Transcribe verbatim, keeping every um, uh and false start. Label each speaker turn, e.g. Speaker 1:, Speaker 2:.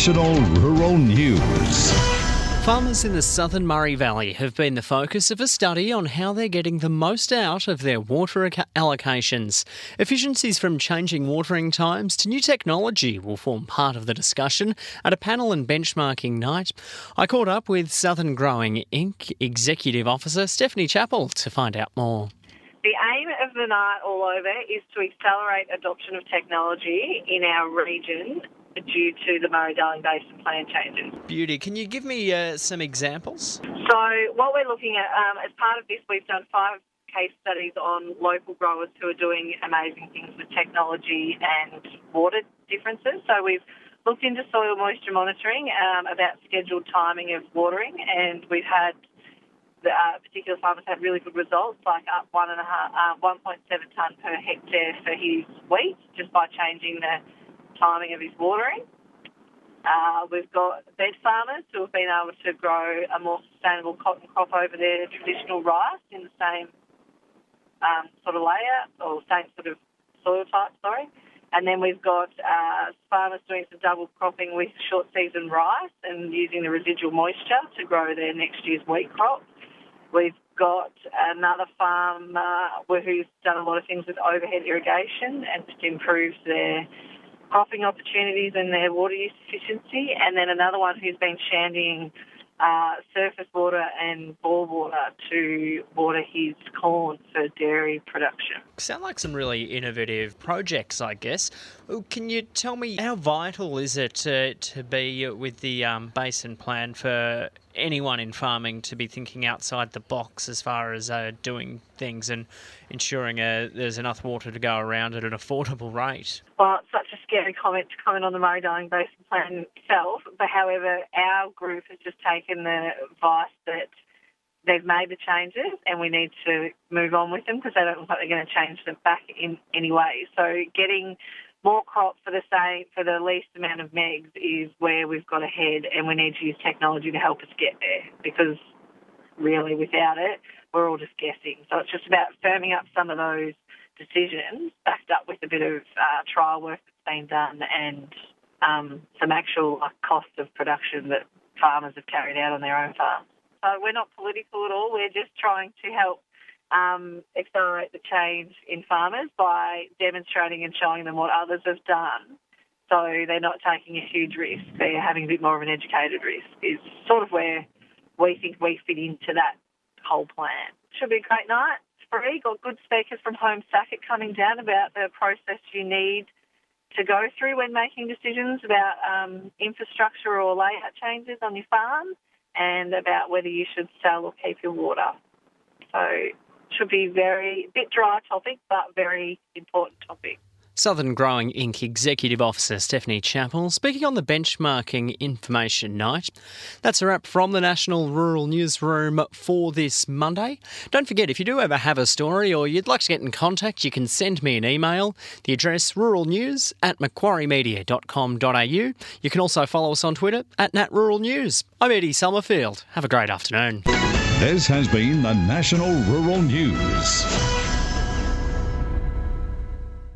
Speaker 1: National Rural News.
Speaker 2: Farmers in the southern Murray Valley have been the focus of a study on how they're getting the most out of their water allocations. Efficiencies from changing watering times to new technology will form part of the discussion at a panel and benchmarking night. I caught up with Southern Growing Incorporated Executive Officer Stephanie Chappell to find out more.
Speaker 3: The aim of the night all over is to accelerate adoption of technology in our region due to the Murray-Darling Basin plan changes.
Speaker 2: Beauty. Can you give me uh, some examples?
Speaker 3: So what we're looking at, um, as part of this, we've done five case studies on local growers who are doing amazing things with technology and water differences. So we've looked into soil moisture monitoring, um, about scheduled timing of watering, and we've had the uh, particular farmers had really good results, like up one and a half, uh, one point seven tonne per hectare for his wheat, just by changing the timing of his watering. Uh, we've got bed farmers who have been able to grow a more sustainable cotton crop over their traditional rice in the same um, sort of layout, or same sort of soil type, sorry. And then we've got uh, farmers doing some double cropping with short season rice and using the residual moisture to grow their next year's wheat crop. We've got another farm uh, who's done a lot of things with overhead irrigation and just improved their cropping opportunities and their water use efficiency, and then another one who's been shandying uh, surface water and bore water to water his corn for dairy production.
Speaker 2: Sound like some really innovative projects, I guess. Can you tell me how vital is it to, to be with the um, basin plan for anyone in farming to be thinking outside the box as far as uh, doing things and ensuring uh, there's enough water to go around at an affordable rate?
Speaker 3: Well, it's such a scary comment to comment on the Murray-Darling Basin plan itself, but however, our group has just taken the advice that they've made the changes and we need to move on with them because they don't look like they're going to change them back in any way. So getting more crop for the same, for the least amount of megs is where we've got to head, and we need to use technology to help us get there, because really without it, we're all just guessing. So it's just about firming up some of those decisions, backed up with a bit of uh, trial work that's been done and um, some actual like, cost of production that farmers have carried out on their own farms. So we're not political at all. We're just trying to help Um, accelerate the change in farmers by demonstrating and showing them what others have done, so they're not taking a huge risk. They're having a bit more of an educated risk is sort of where we think we fit into that whole plan. Should be a great night. It's free. Got good speakers from Home Sacket coming down about the process you need to go through when making decisions about um, infrastructure or layout changes on your farm, and about whether you should sell or keep your water. So should be very bit dry topic, but very important topic.
Speaker 2: Southern Growing Incorporated Executive Officer Stephanie Chappell speaking on the benchmarking information night. That's a wrap from the National Rural Newsroom for this Monday. Don't forget, if you do ever have a story or you'd like to get in contact, you can send me an email. The address ruralnews at macquarie media dot com dot a u. You can also follow us on Twitter at Nat Rural News. I'm Eddie Summerfield. Have a great afternoon.
Speaker 1: This has been the National Rural News.